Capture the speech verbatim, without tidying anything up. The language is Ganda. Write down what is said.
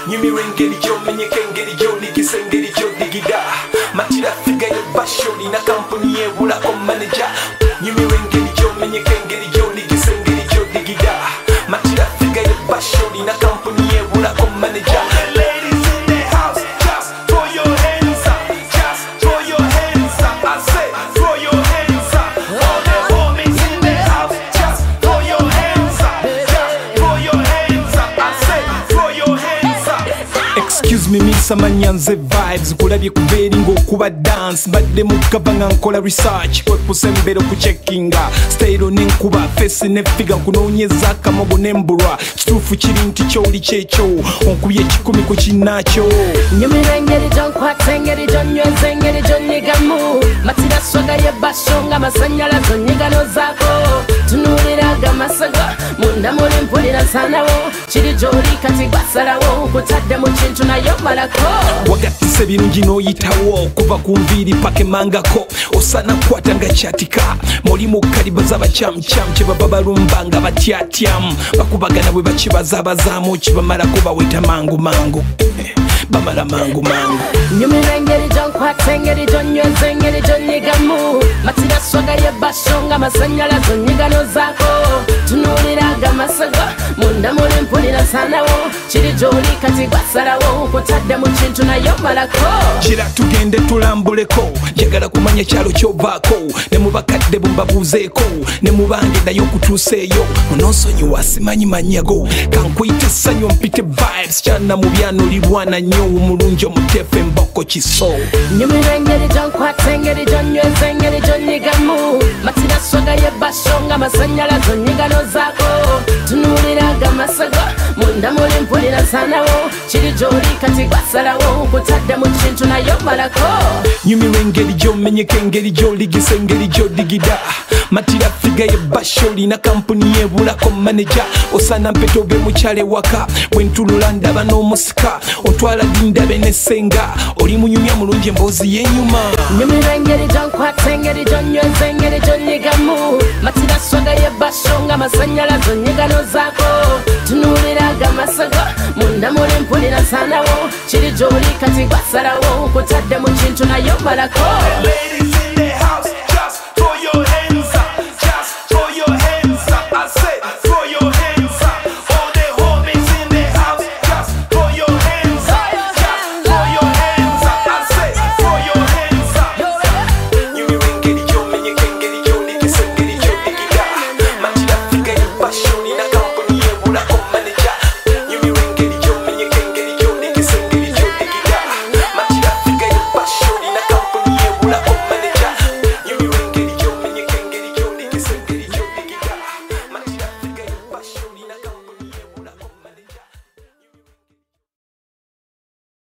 nyumirwa engeri gy'omenyeka engeri gy'oligisa engeri gy'odigida matira figa y'ebbasho olina kampuni y'ebulako manager nyumirwa engeri gy'omenyeka engeri gy'oligisa engeri gy'odigida matira figa y'ebbasho olina kampuni y'ebulako manager. Excuse me miss amanyanze vibes kulabye kubeeri ng'okuba dance mbadde mukava nga nkola research kwekusembera okucheckinga style n'enkuba face ne figure nkunoonyeza akamogo n'embulwa kituufu kiri nti kyoli kyekyo onkubye ekikumi ku kinnaakyo nyumira engeri gy'onkwata engeri gy'onnyweza engeri gy'onnyigamu matira swaga y'ebbasho nga masannyalaze onnyigano zaako tunuuliraga amasago munda muli mpulira nsanawo kiri gy'oli kati gwasalawo nkutadde mu kintu nayo malako wagatise birungi n'oyitawo kuva ku nviiri paka emangako osana kwata nga kyatika mulimu kaliba z'abacamcam kye baba balumba nga batyatyamu bakubagana bwe bakibazaabazaamu kibamalako baweta mangu mangu bamala mangu mangu nyumira engeri gy'onkwata engeri gy'onnyweza engeri gy'onnyigamu matira swaga y'ebbasho nga masannyalaze onnyigano zaako tunuuliraga amasago munda muli mpulira nsanawo kiri gy'oli kati gwasalawo nkutadde mu kintu nayo malako kira tugende tulambuleko njagala kumanya kyalo ky'ovaako ne mu bakadde bumbabuuzeeko ne mu bange nayo okutuuseeyo munoosonyiwa simanyi manyago kankuyita essanyu mpite vibes kyana mu byanulirwana nnyo omulungi omuteefu emboko kiso nyumira engeri gy'onkwata engeri gy'onnyweza engeri gy'onnyigamu matira swaga y'ebbasho nga masannyalaze onnyigano zaako tunuuliraga amasago munda muli mpulira nsanawo kiri gy'oli kati gwasalawo nkutadde mu kintu nayo malako nyumirwa engeri gy'omenyeka engeri gy'oligisa engeri gy'odigida matira figa y'ebbasho olina kampuni y'ebulako manager osana mpeta obe mukyala ewaka bwe ntulula ndaba n'omusika otwala dindabe n'essenga oli munyumya mulungi emboozi y'enyuma nyumirwa engeri gy'onkwata engeri gy'onnyweza engeri gy'onnyigamu matira swaga y'ebbasho nga masannyalaze onnyigano zaako tunuuliraga amasago munda muli mpulira nsanawo kiri gy'oli kati gwasalawo nkutadde mu kintu nayo malako.